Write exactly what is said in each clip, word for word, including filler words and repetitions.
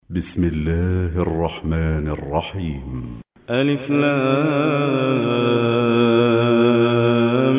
بسم الله الرحمن الرحيم. ألف لام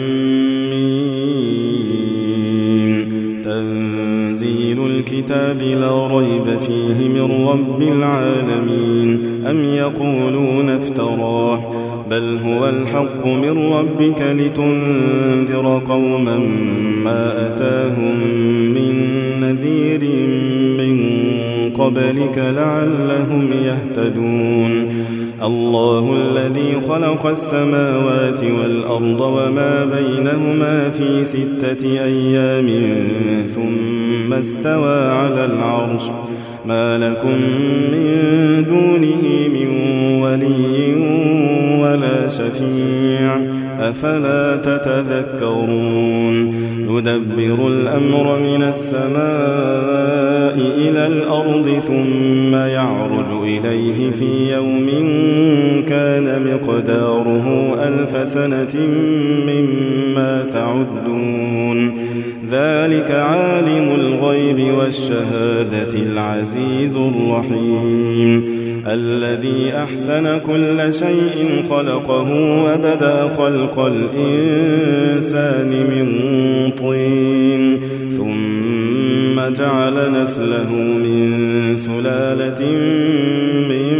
ميم. تنزيل الكتاب لا ريب فيه من رب العالمين. أم يقولون افتراه بل هو الحق من ربك لتنذر قوما ما أتاهم من نذير من قبلك لعلهم يهتدون. الله الذي خلق السماوات والأرض وما بينهما في ستة أيام ثم استوى على العرش ما لكم من دونه من ولي ولا شفيع أفلا تتذكرون. يدبر الأمر من السماء إلى الأرض ثم يعرج إليه في يوم كان مقداره ألف سنة مما تعدون. ذلك عالم الغيب والشهادة العزيز الرحيم الذي أحسن كل شيء خلقه وبدأ خلق الإنسان من طين ثم جعل نسله من سلالة من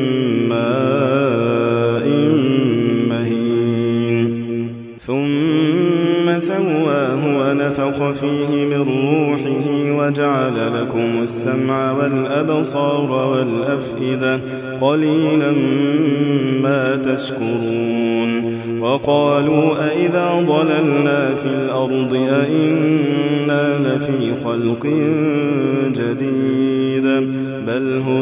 ماء مهين ثم سواه ونفخ فيه من روحه وجعل لكم السمع والأبصار والأفئدة قليلا ما تشكرون. وقالوا أئذا ضللنا في الأرض أئنا لفي خلق جديد بل هم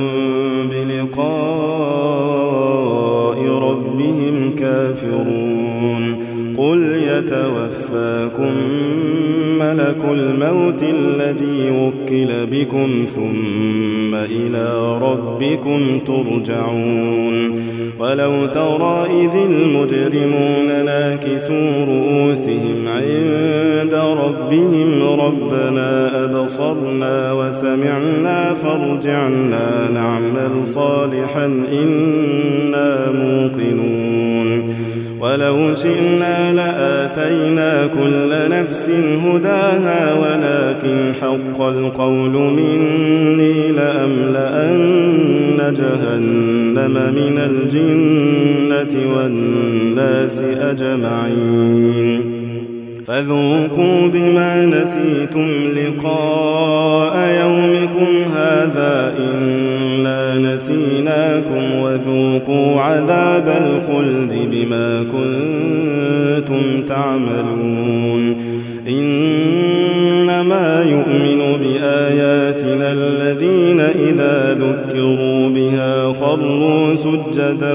بلقاء ربهم كافرون. قل يتوفاكم ملك الموت الذي وكل بكم ثم إلى ربكم ترجعون. ولو ترى إذ المجرمون ناكسوا رؤوسهم عند ربهم ربنا أبصرنا وسمعنا فارجعنا نعمل صالحا إنا موقنون. ولو شئنا لآتينا كل نفس هداها ولكن حق القول مني لأملأن جهنم من الجنة والناس أجمعين. فذوقوا بما نسيتم لقاء يومكم هذا إنا نسيناكم وذوقوا عذاب الخلد بما كنتم تعملون. إنما يؤمن بآياتنا الذين إذا ذكروا بها خروا سجدا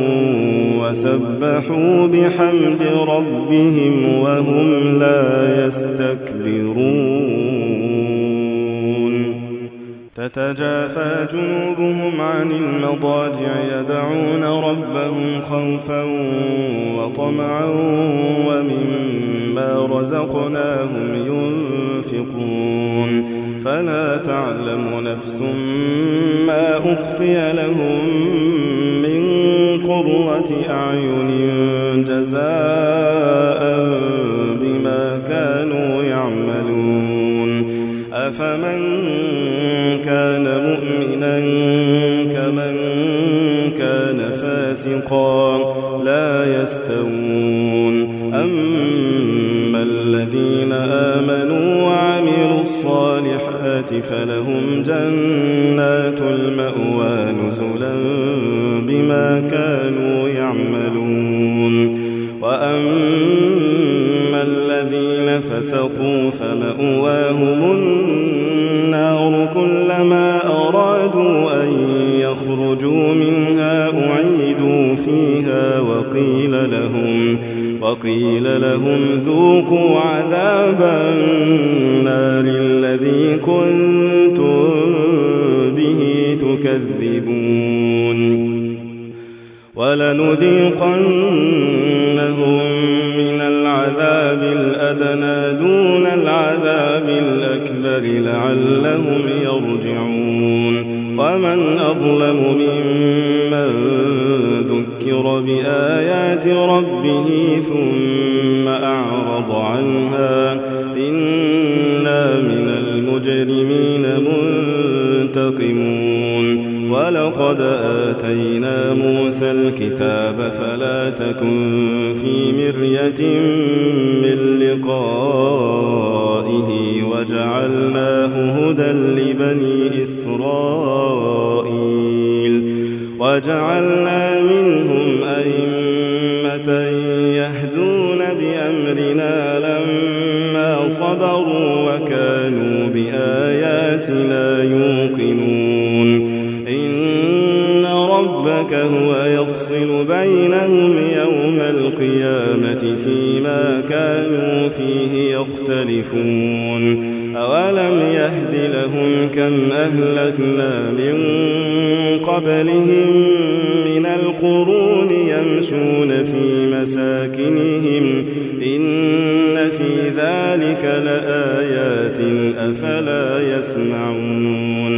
وسبحوا بحمد ربهم وهم لا يستكبرون. تتجافى جنوبهم عن المضاجع يدعون ربهم خوفا وطمعا ومما رزقناهم ينفقون. فلا تعلم نفس ما أخفي لهم من قرة أعين جزاء بما كانوا يعملون. أفمن كان مؤمنا كمن كان فاسقا لا يستوون. أما الذين آمنوا وعملوا الصالحات فلهم جنات المأوى نزلا بما كانوا يعملون. وأما الذين فسقوا فمأواهم النار كلما أرادوا أن يخرجوا منها أعيدوا فيها وقيل لهم وقيل لهم ذوقوا عذاب النار الذي كنتم به تكذبون. ولنذيقنهم من العذاب الأدنى دون العذاب الأكبر لعلهم يرجعون. ومن أظلم ممن ذكر بآيات ربه ثم أعرض عنها إنا من المجرمين منتقمون ولقد آتينا موسى الكتاب فلا تكن في مرية من لقائه وجعلناه هدى لبني إسرائيل وجعلنا منهم أئمة يهدون بأمرنا لما صبروا وكانوا بآياتنا يوقنون إن ربك هو يفصل بينهم يوم القيامة فيما كانوا فيه يختلفون أولم يهد لهم كم أهلكنا من قبلهم من القرون يمشون في مساكنهم إن في ذلك لآيات أفلا يسمعون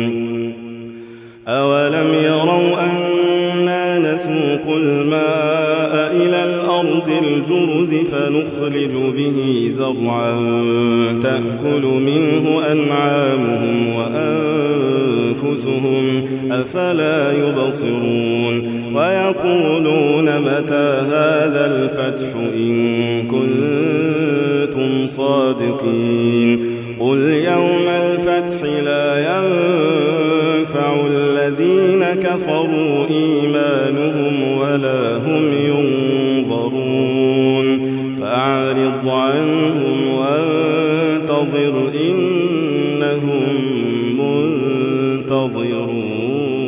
أولم يروا أنا نسوق الماء إلى الأرض الجرز فنخرج به زرعا تأكل منه أنعامهم وأنفسهم أفلا يبصرون ويقولون متى هذا الفتح إن كنتم صادقين قل يوم الفتح لا ينفع الذين كفروا إيمانهم ولا هم ينظرون فأعرض عنهم وانتظر إنهم منتظرون.